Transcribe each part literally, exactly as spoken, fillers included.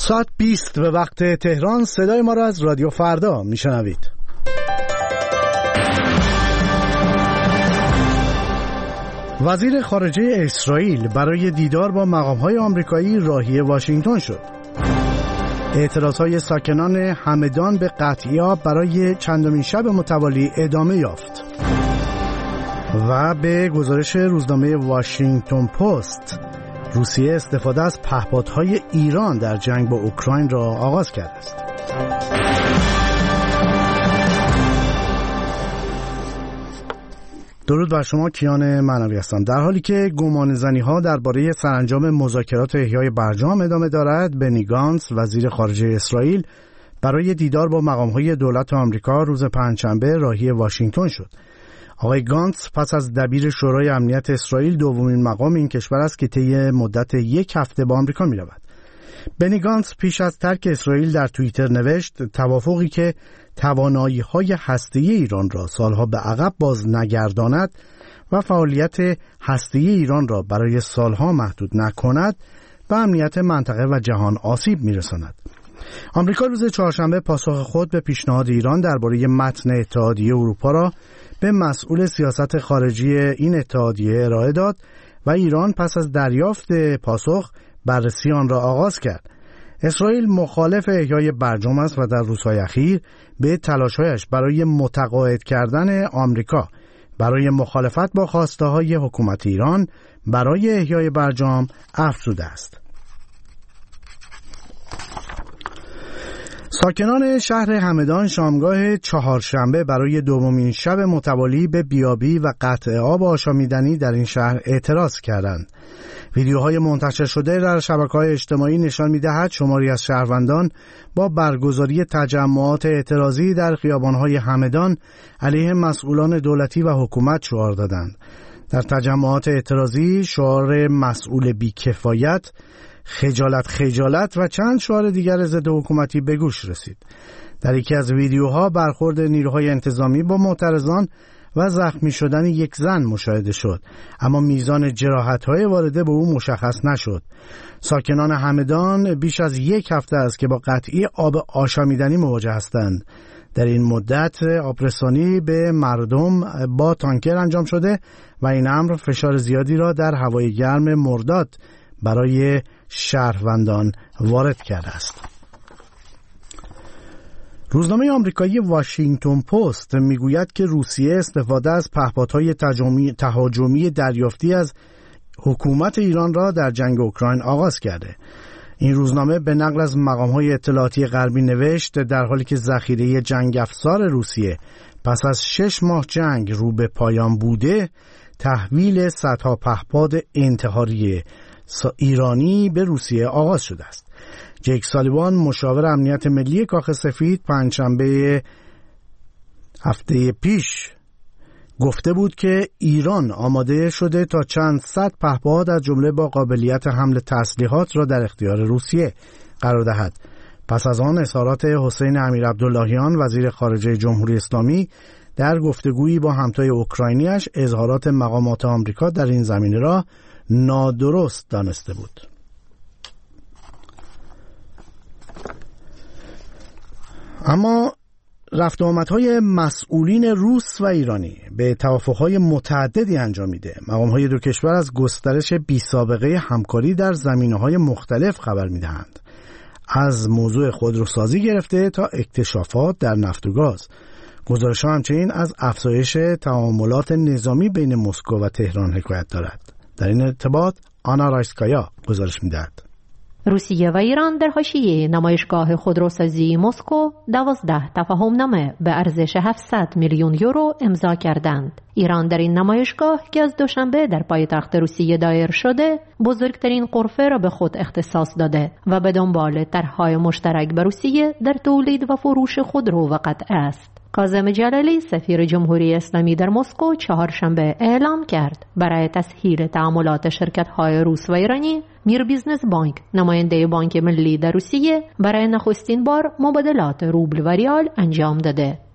ساعت بیست به وقت تهران. صدای ما را از رادیو فردا میشنوید. وزیر خارجه اسرائیل برای دیدار با مقام‌های آمریکایی راهی واشنگتن شد. اعتراضهای ساکنان همدان به قطعی آب برای چندمین شب متوالی ادامه یافت. و به گزارش روزنامه واشنگتن پست، روسیه استفاده از پهپادهای ایران در جنگ با اوکراین را آغاز کرده است. درود بر شما، کیان معنوی هستم. در حالی که گمانه‌زنی‌ها درباره سرانجام مذاکرات احیای برجام ادامه دارد، بنی گانتز وزیر خارجه اسرائیل برای دیدار با مقام‌های دولت آمریکا روز پنجشنبه راهی واشنگتن شد. آقای گانتز پس از دبیر شورای امنیت اسرائیل دومین مقام این کشور است که طی مدت یک هفته با آمریکا می‌رود. بنی گانتز پیش از ترک اسرائیل در توییتر نوشت توافقی که توانایی‌های هسته‌ای ایران را سالها به عقب باز نگرداند و فعالیت هسته‌ای ایران را برای سالها محدود نکند به امنیت منطقه و جهان آسیب می‌رساند. آمریکا روز چهارشنبه پاسخ خود به پیشنهاد ایران درباره متن اتحادیه اروپا را به مسئول سیاست خارجی این اتحادیه ارائه داد و ایران پس از دریافت پاسخ بررسی آن را آغاز کرد. اسرائیل مخالف احیای برجام است و در روزهای اخیر به تلاش‌هایش برای متقاعد کردن آمریکا برای مخالفت با خواسته‌های حکومت ایران برای احیای برجام افزوده است. ساکنان شهر همدان شامگاه چهارشنبه برای دومین شب متوالی به بیابی و قطع آب آشامیدنی در این شهر اعتراض کردند. ویدیوهای منتشر شده در شبکه‌های اجتماعی نشان می‌دهد شماری از شهروندان با برگزاری تجمعات اعتراضی در خیابان‌های همدان علیه مسئولان دولتی و حکومت شعار دادند. در تجمعات اعتراضی شعار مسئول بی‌کفایت، خجالت خجالت و چند شعار دیگر ضد حکومتی به گوش رسید. در یکی از ویدیوها برخورد نیروهای انتظامی با معترضان و زخمی شدن یک زن مشاهده شد، اما میزان جراحت‌های وارده به او مشخص نشد. ساکنان همدان بیش از یک هفته است که با قطعی آب آشامیدنی مواجه هستند. در این مدت آبرسانی به مردم با تانکر انجام شده و این امر فشار زیادی را در هوای گرم مرداد برای شهروندان وارد کرده است. روزنامه آمریکایی واشنگتن پست میگوید که روسیه استفاده از پهپادهای تهاجمی دریافتی از حکومت ایران را در جنگ اوکراین آغاز کرده. این روزنامه به نقل از مقام‌های اطلاعاتی غربی نوشت در حالی که ذخیره جنگ افزار روسیه پس از شش ماه جنگ رو به پایان بوده، تحویل صدها پهپاد انتحاری ایرانی به روسیه آغاز شده است. جیک سالیوان مشاور امنیت ملی کاخ سفید پنجشنبه هفته پیش گفته بود که ایران آماده شده تا چند صد پهپاد از جمله با قابلیت حمل تسلیحات را در اختیار روسیه قرار دهد. پس از آن اظهارات حسین امیرعبداللهیان وزیر خارجه جمهوری اسلامی در گفتگویی با همتای اوکراینیش اظهارات مقامات آمریکا در این زمینه را نادرست دانسته بود. اما رفت و آمدهای مسئولین روس و ایرانی به توافقهای متعددی انجام میده. مقامهای دو کشور از گسترش بی‌سابقه همکاری در زمینه‌های مختلف خبر میدهند، از موضوع خودروسازی گرفته تا اکتشافات در نفت و گاز. گزارش‌ها همچنین از افزایش تعاملات نظامی بین مسکو و تهران حکایت دارد. در این ارتباط آنا رایسکایا گزارش میدهد. روسیه و ایران در حاشیه نمایشگاه خودروسازی مسکو دوازده تفاهمنامه به ارزش هفتصد میلیون یورو امضا کردند. ایران در این نمایشگاه که از دوشنبه در پایتخت روسیه دایر شده، بزرگترین غرفه را به خود اختصاص داده و به دنبال طرح‌های مشترک با روسیه در تولید و فروش خودرو و قطع است. کاظم جلالی سفیر جمهوری اسلامی در مسکو چهارشنبه اعلام کرد برای تسهیل تعاملات شرکت‌های روس و ایرانی، میر بیزنس بانک نماینده بانک ملی در روسیه برای نخستین بار مبادلات روبل و ریال انجام داده.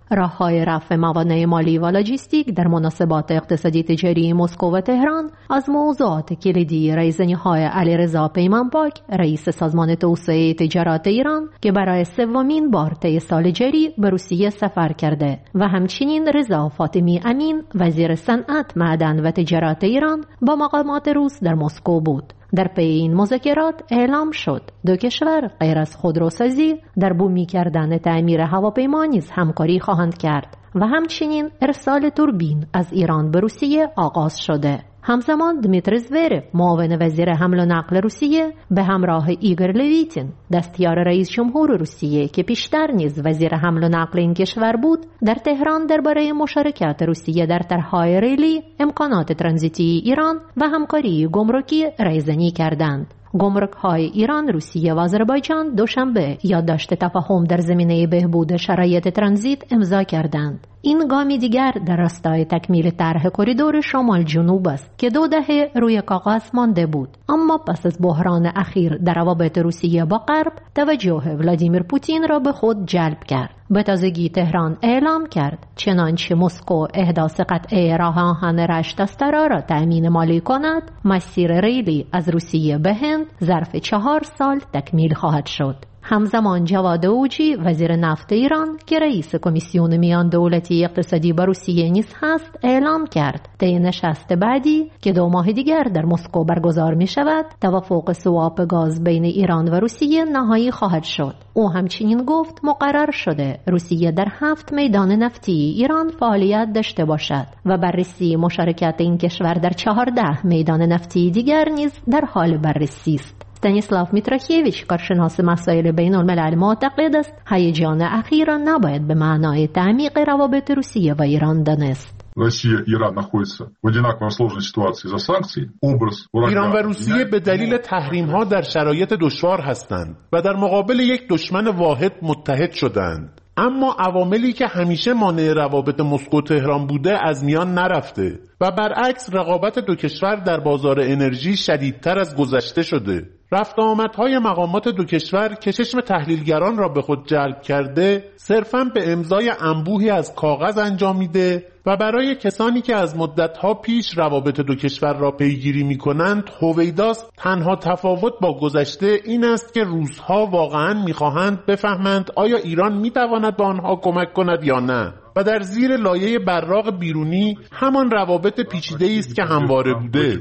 راههای رفع موانع مالی و لاجستیک در مناسبات اقتصادی تجاری مسکو و تهران از موضوعات کلیدی رایزنی‌های علیرضا پیمانپاک رئیس سازمان توسعه تجارت ایران که برای سومین بار طی سال جاری به روسیه سفر کرده و همچنین رضا فاطمی امین وزیر صنعت، معدن و تجارت ایران با مقامات روس در مسکو بود. در پی این مذاکرات اعلام شد دو کشور غیر از خودروسازی در بومی کردن تعمیر هواپیما نیز همکاری خواهند کرد و همچنین ارسال توربین از ایران به روسیه آغاز شده. همزمان دمیتری زویرف معاون وزیر حمل و نقل روسیه به همراه ایگور لویتین دستیار رئیس جمهور روسیه که پیشتر نیز وزیر حمل و نقل این کشور بود در تهران درباره مشارکت روسیه در طرح‌های ریلی، امکانات ترانزیتی ایران و همکاری گمرکی رایزنی کردند. گمرک‌های ایران، روسیه و آذربایجان دوشنبه یادداشت تفاهم در زمینه بهبود شرایط ترانزیت امضا کردند. این گامی دیگر در راستای تکمیل طرح کریدور شمال جنوب است که دو دهه روی کاغذ مانده بود، اما پس از بحران اخیر در روابط روسیه با غرب توجه ولادیمیر پوتین را به خود جلب کرد. به تازگی تهران اعلام کرد چنانچه مسکو احداث قطعه راه آهن رشت استرا را تأمین مالی کند، مسیر ریلی از روسیه به هند ظرف چهار سال تکمیل خواهد شد. همزمان جواد اوجی وزیر نفت ایران که رئیس کمیسیون میان دولتی اقتصادی با روسیه نیز هست اعلام کرد طی نشست بعدی که دو ماه دیگر در مسکو برگزار می شود توافق سواپ گاز بین ایران و روسیه نهایی خواهد شد. او همچنین گفت مقرر شده روسیه در هفت میدان نفتی ایران فعالیت داشته باشد و بررسی مشارکت این کشور در چهارده میدان نفتی دیگر نیز در حال بررسی است. استانیسلاو میتراکیویچ کارشناس مسائل بین الملل معتقد است هیجان اخیر را نباید به معنای تعمیق روابط روسیه و ایران دانست. Россия и Иран находятся в одинаково сложной ситуации из-за санкций. Образ ایران و روسیه به دلیل تحریم‌ها در شرایط دشوار هستند و در مقابل یک دشمن واحد متحد شدند. اما عواملی که همیشه مانع روابط مسکو تهران بوده از میان نرفته و برعکس رقابت دو کشور در بازار انرژی شدیدتر از گذشته شده. رفت آمدهای مقامات دو کشور که چشم تحلیلگران را به خود جلب کرده صرفاً به امضای انبوهی از کاغذ انجامیده و برای کسانی که از مدتها پیش روابط دو کشور را پیگیری می کنند هویداست. تنها تفاوت با گذشته این است که روس‌ها واقعاً می خواهند بفهمند آیا ایران می تواند به آنها کمک کند یا نه و در زیر لایه براق بیرونی همان روابط پیچیده‌ای است که همواره بوده.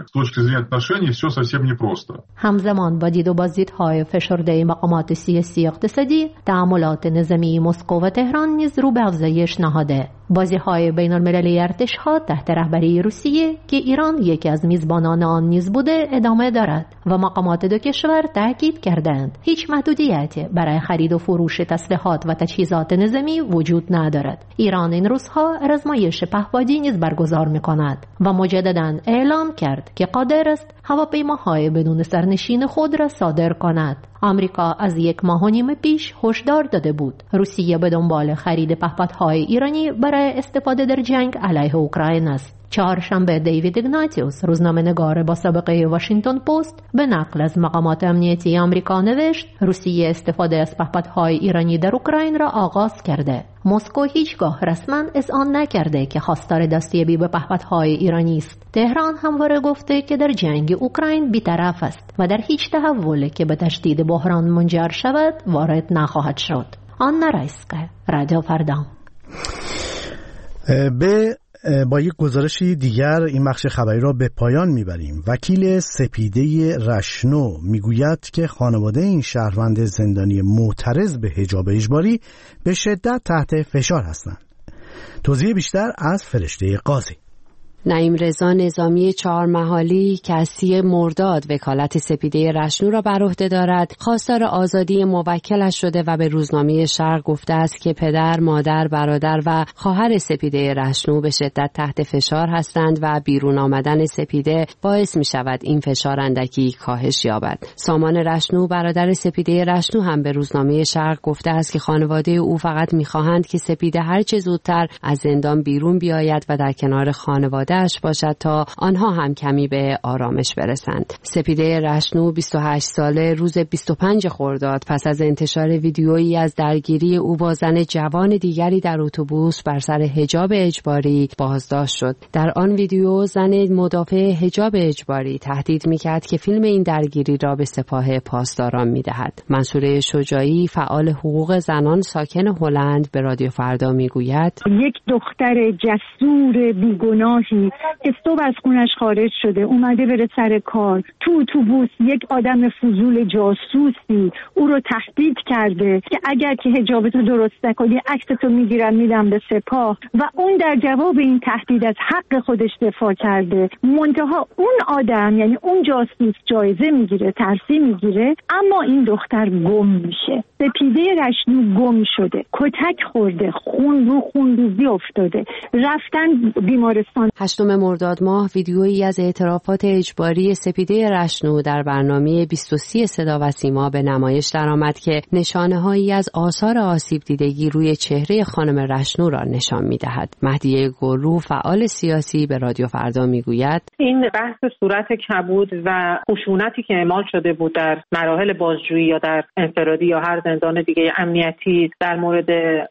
همزمان با دید و بازدیدهای فشرده مقامات سیاسی اقتصادی، تعاملات نظامی مسکو و تهران نیز رو به افزایش نهاده. بازی‌های بین‌المللی ارتش‌ها تحت رهبری روسیه که ایران یکی از میزبانان آن نیز بوده ادامه دارد و مقامات دو کشور تاکید کردند هیچ محدودیتی برای خرید و فروش تسلیحات و تجهیزات نظامی وجود ندارد. ایران این روزها آزمایش پهپادی نیز برگزار می‌کند و مجدداً اعلام کرد که قادر است هواپیماهای بدون سرنشین خود را صادر کند. آمریکا از یک ماه و نیم پیش هشدار داده بود روسیه به دنبال خرید پهپادهای ایرانی برای استفاده در جنگ علیه اوکراین است. چهارشنبه دیوید ایگناتیوس روزنامه‌نگار با سابقه واشنگتن پست به نقل از مقامات امنیتی آمریکا نوشت روسیه استفاده از پهپادهای ایرانی در اوکراین را آغاز کرده. مسکو هیچگاه رسما اذعان نکرده که خواستار دستیابی به پهپادهای ایرانی است. تهران همواره گفته که در جنگ اوکراین بی‌طرف است و در هیچ تحولی که به تشدید بحران منجر شود وارد نخواهد شد. آنا رایسکا، رادیو فردا. به با یک گزارش دیگر این بخش خبری را به پایان میبریم. وکیل سپیده رشنو میگوید که خانواده این شهروند زندانی معترض به حجاب اجباری به شدت تحت فشار هستند. توضیح بیشتر از فرشته قاضی. نعیم رضا نظامی چهار محالی که از سی مرداد وکالت سپیده رشنو را بر عهده دارد خواستار آزادی موکلش شده و به روزنامه شرق گفته است که پدر، مادر، برادر و خواهر سپیده رشنو به شدت تحت فشار هستند و بیرون آمدن سپیده باعث می شود این فشار اندکی کاهش یابد. سامان رشنو برادر سپیده رشنو هم به روزنامه شرق گفته است که خانواده او فقط می خواهند که سپیده هر چه زودتر از زندان بیرون بیاید و در کنار خانواده خانواده‌اش باشد تا آنها هم کمی به آرامش برسند. سپیده رشنو بیست و هشت ساله روز بیست و پنج خرداد پس از انتشار ویدیویی از درگیری او با زن جوان دیگری در اتوبوس بر سر حجاب اجباری بازداشت شد. در آن ویدیو زن مدافع حجاب اجباری تهدید می‌کرد که فیلم این درگیری را به سپاه پاسداران می‌دهد. منصوره شجاعی فعال حقوق زنان ساکن هلند به رادیو فردا میگوید یک دختر جسور بیگناهی که صبح از خونش خارج شده اومده بره سر کار، تو اتوبوس یک آدم فضول جاسوسی او رو تهدید کرده که اگر که حجابتو درست نکنی عکستو میگیرم میدم به سپاه و اون در جواب این تهدید از حق خودش دفاع کرده. منتها اون آدم یعنی اون جاسوس جایزه میگیره، ترفیع میگیره، اما این دختر گم میشه. سپیده رشنو گم شده، کتک خورده، خون رو خون روزی افتاده، رفتن بیمارستان. هشتم مرداد ماه ویدیویی از اعترافات اجباری سپیده رشنو در برنامه بیست و سه صدا و سیما به نمایش درآمد که نشانه‌هایی از آثار آسیب دیدگی روی چهره خانم رشنو را نشان می‌دهد. مهدیه گلرو فعال سیاسی به رادیو فردا میگوید این بحث صورت کبود و خشونتی که اعمال شده بود در مراحل بازجویی یا در انفرادی یا هر زندان دیگه امنیتی در مورد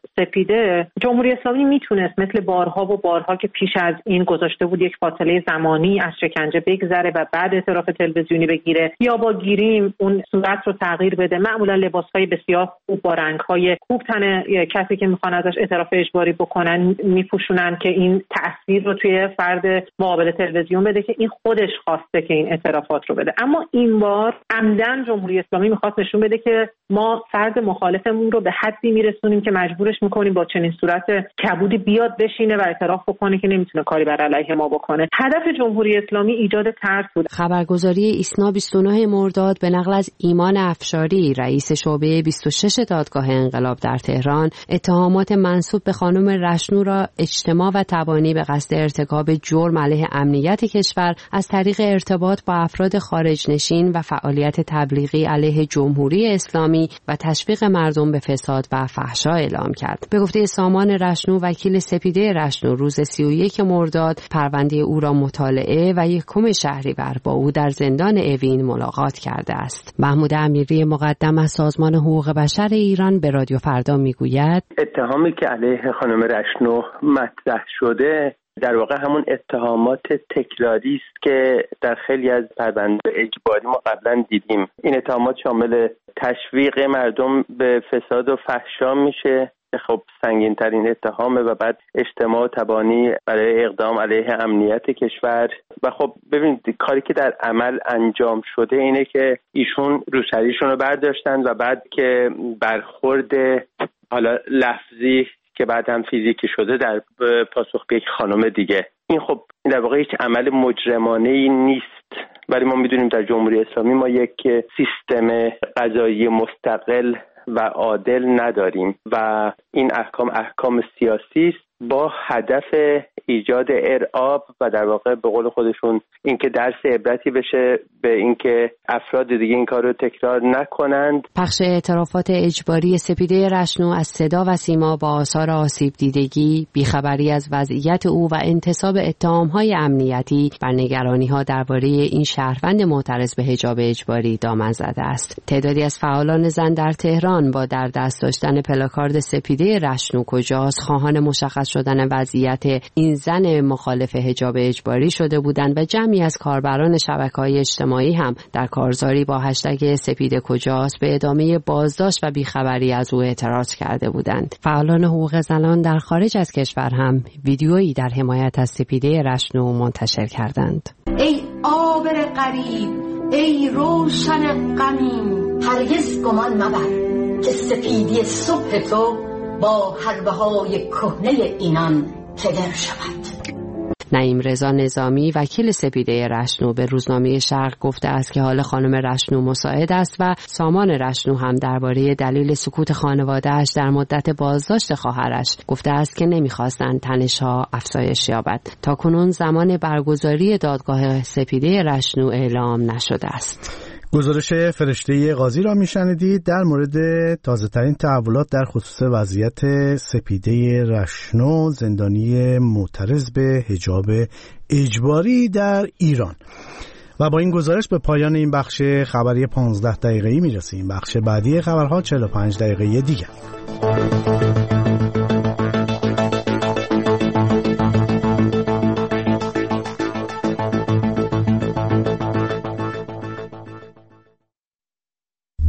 سپیده، جمهوری اسلامی میتونست مثل بارها و بارها که پیش از این گذاشته بود یک فاصله زمانی از شکنجه بگذره و بعد اعتراف تلویزیونی بگیره یا با گیریم اون صورت رو تغییر بده. معمولا لباسهای بسیار خوب با رنگ‌های خوب تن کسی که میخوان ازش اعتراف اجباری بکنن میپوشونن که این تأثیر رو توی فرد مقابل تلویزیون بده که این خودش خواسته که این اعترافات رو بده. اما این بار عمدن جمهوری اسلامی میخواست نشون بده که ما فرد مخالفمون رو به حدی میرسونیم که مجبورش میکنیم با چنین صورت کبودی بیاد بشینه و اعتراف بکنه که نمیتونه کاری بر علیه ما بکنه. هدف جمهوری اسلامی ایجاد ترس بود. خبرگزاری ایسنا بیست و نه مرداد به نقل از ایمان افشاری رئیس شعبه بیست و شش دادگاه انقلاب در تهران اتهامات منسوب به خانم رشنو را اجتماع و تبانی به قصد ارتکاب جرم علیه امنیت کشور از طریق ارتباط با افراد خارج نشین و فعالیت تبلیغی علیه جمهوری اسلامی و تشویق مردم به فساد و فحشا اعلام کرد. به گفته سامان رشنو وکیل سپیده رشنو روز سی و یک مرداد پرونده او را مطالعه و یکم شهریور با او در زندان اوین ملاقات کرده است. محمود امیری مقدم از سازمان حقوق بشر ایران به رادیو فردا میگوید اتهامی که علیه خانم رشنو مطرح شده در واقع همون اتهامات تکراری است که در خیلی از پرونده اجباری ما قبلا دیدیم. این اتهامات شامل تشویق مردم به فساد و فحشا میشه، خب سنگین ترین اتهامه، و بعد اجتماع و تبانی برای اقدام علیه امنیت کشور. و خب ببینید کاری که در عمل انجام شده اینه که ایشون روسریشون رو برداشتن و بعد که برخورد حالا لفظی که بعد هم فیزیکی شده در پاسخ به یک خانم دیگه، این خب در واقع هیچ عمل مجرمانه‌ای نیست. ولی ما میدونیم در جمهوری اسلامی ما یک سیستم قضایی مستقل و عادل نداریم و این احکام احکام سیاسی است با هدف ایجاد ارعاب و در واقع به قول خودشون اینکه درس عبرتی بشه به اینکه افراد دیگه این کار رو تکرار نکنند. پخش اعترافات اجباری سپیده رشنو از صدا و سیما با آثار آسیب دیدگی، بیخبری از وضعیت او و انتصاب اتهام‌های امنیتی بر نگرانی‌ها درباره این شهروند معترض به حجاب اجباری دامن زده است. تعدادی از فعالان زن در تهران با در دست داشتن پلاکارد سپیده رشنو کجاست خواهان مشخص شدن وضعیت این زن مخالف حجاب اجباری شده بودند و جمعی از کاربران شبکه‌های اجتماعی هم در کارزاری با هشتگ سپیده کجاست به ادامه بازداشت و بیخبری از او اعتراض کرده بودند. فعالان حقوق زنان در خارج از کشور هم ویدیویی در حمایت از سپیده رشنو منتشر کردند. ای عابر غریب، ای روشن غمیم، هرگز گمان مبر که سپیدی صبح تو با حربه های کهنه اینان کدر شود. نعیم رضا نظامی وکیل سپیده رشنو به روزنامه شرق گفته است که حال خانم رشنو مساعد است و سامان رشنو هم درباره دلیل سکوت خانواده‌اش در مدت بازداشت خواهرش گفته است که نمی‌خواستند تنش‌ها افزایش یابد. تاکنون زمان برگزاری دادگاه سپیده رشنو اعلام نشده است. گزارش فرشته قاضی را میشنیدید در مورد تازه ترین تحولات در خصوص وضعیت سپیده رشنو، زندانی معترض به حجاب اجباری در ایران. و با این گزارش به پایان این بخش خبری پانزده دقیقه‌ای میرسیم. بخش بعدی خبرها چهل و پنج دقیقه‌ای دیگر.